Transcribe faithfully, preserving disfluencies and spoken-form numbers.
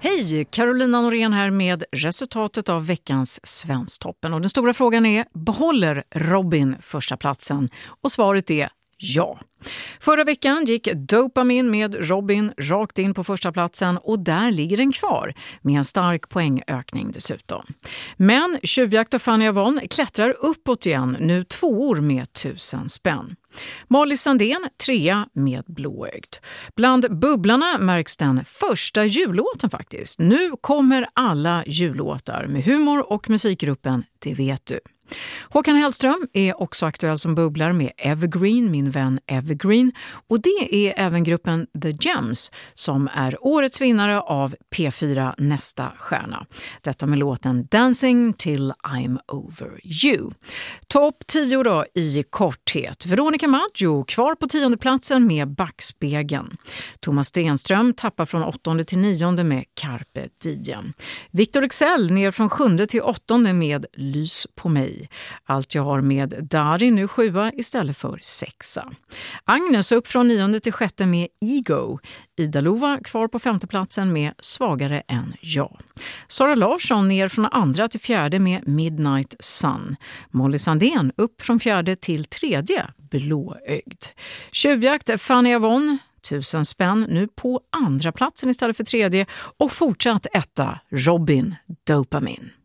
Hej, Carolina Norén här med resultatet av veckans Svensktoppen. Och den stora frågan är, behåller Robin första platsen? Och svaret är ja. Förra veckan gick Dopamin med Robin rakt in på första platsen och där ligger den kvar med en stark poängökning dessutom. Men Tjuvjakt och Fanny Avon klättrar uppåt igen, nu tvåor med tusen spänn. Molly Sandén trea med Blåögd. Bland bubblarna märks den första jullåten faktiskt. Nu kommer alla jullåtar med humor och musikgruppen Det vet du. Håkan Hellström är också aktuell som bubblar med Evergreen, min vän Evergreen. Och det är även gruppen The Gems som är årets vinnare av P fyra Nästa stjärna. Detta med låten Dancing till I'm over you. Topp tio då i korthet. Veronica Maggio kvar på tionde platsen med Backspegeln. Thomas Stenström tappar från åttonde till nionde med Carpe Diem. Victor Excel ner från sjunde till åttonde med Lys på mig. Allt jag har med Dari nu sjua istället för sexa. Agnes upp från nionde till sjätte med Ego. Ida Lova kvar på femte platsen med Svagare än jag. Sara Larsson ner från andra till fjärde med Midnight Sun. Molly Sandén upp från fjärde till tredje, Blåögd. Tjuvjakt Fanny Avon, tusen spänn, nu på andra platsen istället för tredje. Och fortsatt etta, Robin, Dopamin.